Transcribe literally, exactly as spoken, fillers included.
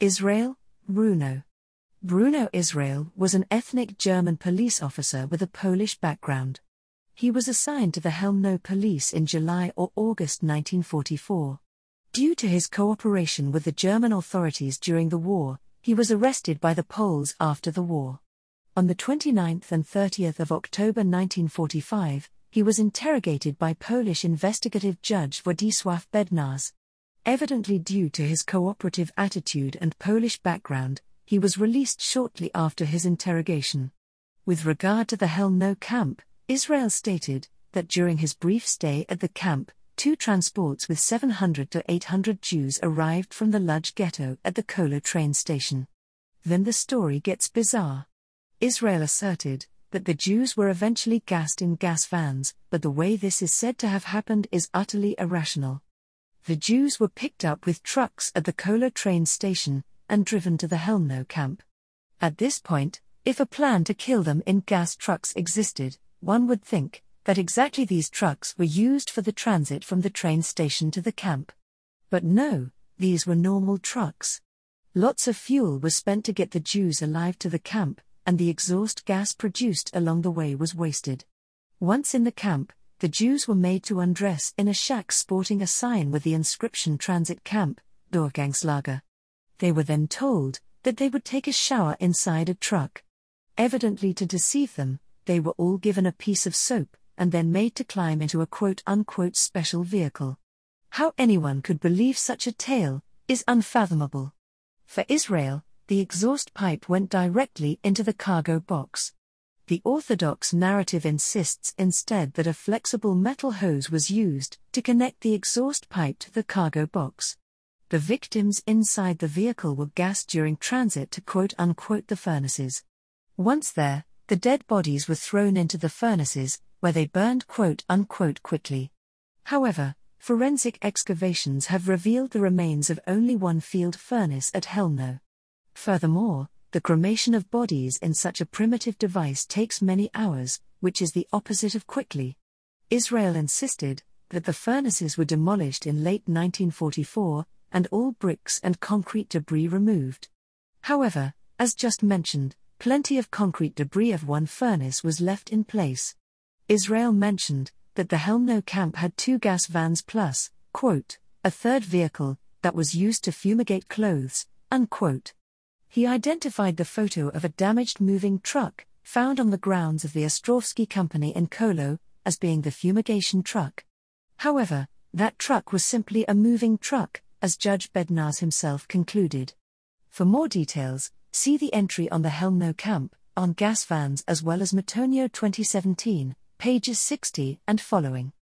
Israel, Bruno. Bruno Israel was an ethnic German police officer with a Polish background. He was assigned to the Chełmno police in July or August nineteen forty-four. Due to his cooperation with the German authorities during the war, he was arrested by the Poles after the war. On the twenty-ninth and thirtieth of October nineteen forty-five, he was interrogated by Polish investigative judge Władysław Bednarz. Evidently due to his cooperative attitude and Polish background, he was released shortly after his interrogation. With regard to the Chełmno camp, Israel stated that during his brief stay at the camp, two transports with seven hundred to eight hundred Jews arrived from the Lodz ghetto at the Koło train station. Then the story gets bizarre. Israel asserted that the Jews were eventually gassed in gas vans, but the way this is said to have happened is utterly irrational. The Jews were picked up with trucks at the Koło train station and driven to the Chełmno camp. At this point, if a plan to kill them in gas trucks existed, one would think that exactly these trucks were used for the transit from the train station to the camp. But no, these were normal trucks. Lots of fuel was spent to get the Jews alive to the camp, and the exhaust gas produced along the way was wasted. Once in the camp, the Jews were made to undress in a shack sporting a sign with the inscription Transit Camp, Durchgangslager. They were then told that they would take a shower inside a truck. Evidently to deceive them, they were all given a piece of soap, and then made to climb into a quote-unquote special vehicle. How anyone could believe such a tale is unfathomable. For Israel, the exhaust pipe went directly into the cargo box. The orthodox narrative insists instead that a flexible metal hose was used to connect the exhaust pipe to the cargo box. The victims inside the vehicle were gassed during transit to quote-unquote the furnaces. Once there, the dead bodies were thrown into the furnaces, where they burned quote-unquote quickly. However, forensic excavations have revealed the remains of only one field furnace at Chełmno. Furthermore, the cremation of bodies in such a primitive device takes many hours, which is the opposite of quickly. Israel insisted that the furnaces were demolished in late nineteen forty-four, and all bricks and concrete debris removed. However, as just mentioned, plenty of concrete debris of one furnace was left in place. Israel mentioned that the Chełmno camp had two gas vans plus, quote, a third vehicle that was used to fumigate clothes, unquote. He identified the photo of a damaged moving truck, found on the grounds of the Ostrowski company in Koło, as being the fumigation truck. However, that truck was simply a moving truck, as Judge Bednarz himself concluded. For more details, see the entry on the Chełmno camp, on gas vans as well as Matonio twenty seventeen, pages sixty and following.